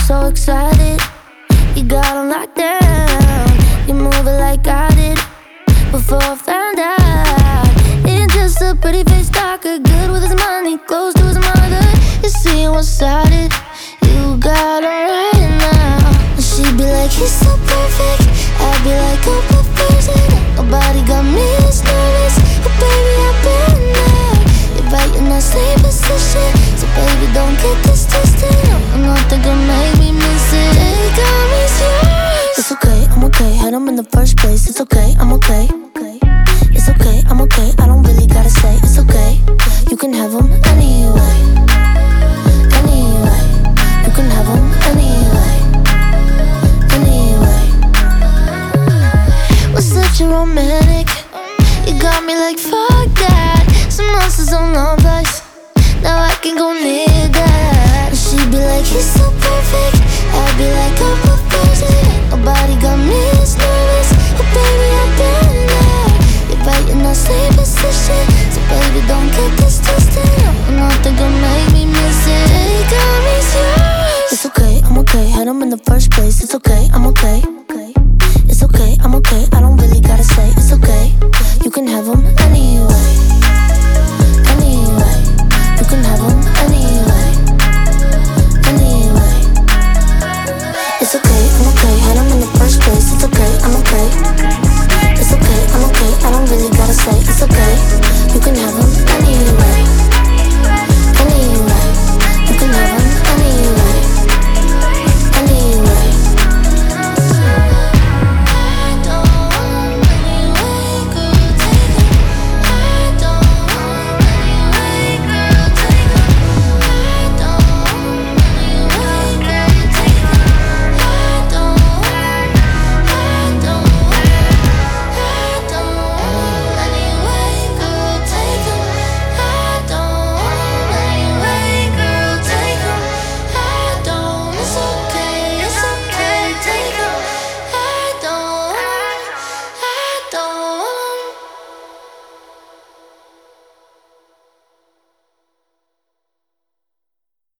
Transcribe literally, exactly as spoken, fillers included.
so excited. You got on lockdown. You move it like I did before I found out. Ain't just a pretty face talker, good with his money, close to his mother. You see one-sided. You got on right now. And she'd be like, he's so perfect. I'd be like, oh, but person. Nobody got me as nervous. But baby, I've been there. You're right in that same position. So baby, don't get this twisted. I'm not thinking make me miss it. They got me serious. It's okay, I'm okay. Had him in the first place. It's okay, I'm okay. It's okay, I'm okay. I don't really gotta say it's okay. You can have him anyway. Anyway. You can have him anyway. Anyway. We're such a romantic. You got me like fuck that. Some monsters on the place. Now I can go near that. And she'd be like, he's so perfect. I'd be like, I'm a person. Nobody got me as nervous.